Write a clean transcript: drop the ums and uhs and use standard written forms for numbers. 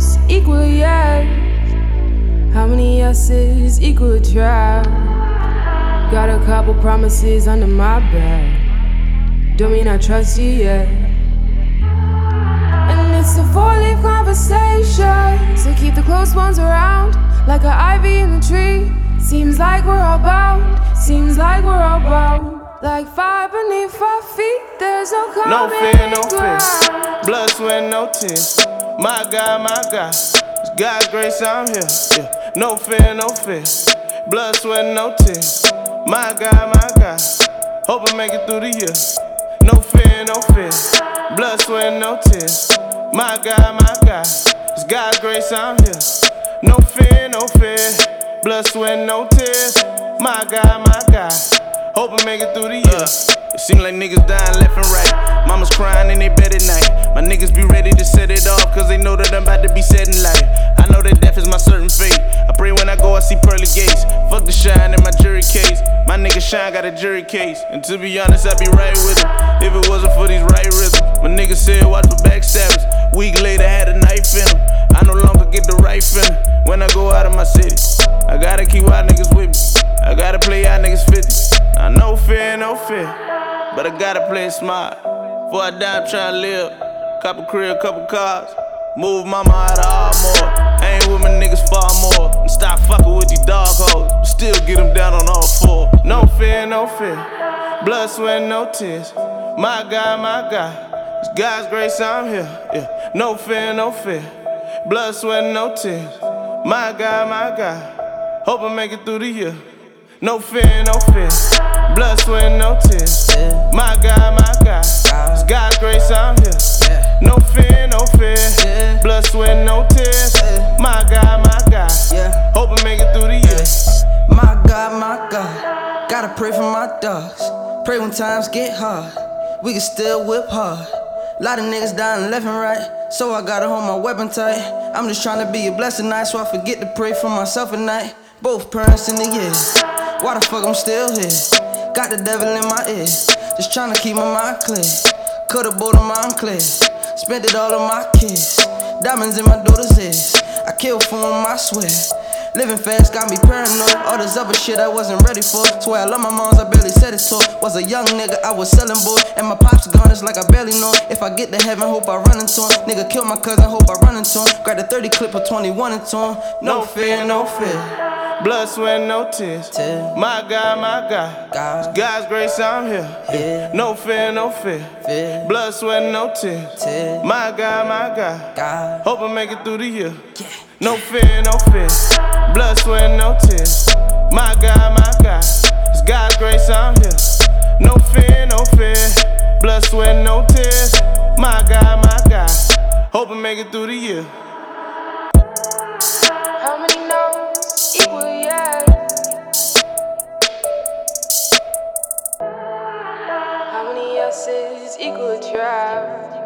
no's equal yes? How many yeses equal a drought? Got a couple promises under my belt. Don't mean I trust you yet. And it's a four-leaf conversation, so keep the close ones around. Like an ivy in the tree. Seems like we're all bound. Seems like we're all bound. Like fire beneath our feet. There's no common No fear, no fear. ground. Blood, sweat, no tears. My God, my God. It's God's grace, I'm here. Yeah. No fear, no fear. Blood, sweat, no tears. My God, my God. Hope I make it through the year. No fear, no fear. Blood, sweat, no tears. My God, my God. It's God's grace, I'm here. No fear, no fear. Blood, sweat, no tears. My God, my God. Hope I make it through the year. It seem like niggas dying left and right. Mama's crying in their bed at night. My niggas be ready to set it off, cause they know that I'm about to be set in life. I know that death is my certain fate. I pray when I go I see pearly gates. Fuck the shine in my jury case. My nigga Shine got a jury case. And to be honest, I'd be right with him if it wasn't for these right rhythms. My nigga said watch for backstabbers. Week later had a knife in him. I no longer get the right feeling when I go out of my city. I gotta keep y'all niggas with me. I gotta play y'all niggas 50. I no fear, no fear, but I gotta play it smart. Before I die, I'm tryna live. Couple crib, couple cars. Move mama out of Ardmore. I ain't with my niggas far more. And stop fucking with these dog hoes. Still get them down on all four. No fear, no fear. Blood, sweat, no tears. My God, my God. It's God's grace, I'm here. Yeah. No fear, no fear. Blood, sweat, no tears. My God, my God. Hope I make it through the year. No fear, no fear. Blood, sweat, no tears. My God, my God. It's God's grace, I'm here. No fear, no fear. Blood, sweat, no tears. My God, my God. Hope I make it through the year. My God. Gotta pray for my dogs. Pray when times get hard. We can still whip hard. Lot of niggas dying left and right, so I gotta hold my weapon tight. I'm just trying to be a blessing night, so I forget to pray for myself at night. Both parents in the year. Why the fuck I'm still here? Got the devil in my ear. Just tryna keep my mind clear. Could've bought a mind clear. Spent it all on my kids. Diamonds in my daughter's ears. I killed for them, I swear. Living fast got me paranoid. All this other shit I wasn't ready for. Swear I love my moms, I barely said it to her. Was a young nigga, I was selling boy. And my pops gone, it's like I barely know him. If I get to heaven, hope I run into him. Nigga killed my cousin, hope I run into him. Grab the 30 clip of 21 into him. No fear, no fear. Blood, sweat, no tears. My God, my God. It's God's grace, I'm here. No fear, no fear. Blood, sweat, no tears. My God, my God. Hope I make it through the year. No fear, no fear. Blood, sweat, no tears. My God, my God. It's God's grace, I'm here. No fear, no fear. Blood, sweat, no tears. My God, my God. Hope I make it through the year. How many no's equal yes? How many yeses equal a drought?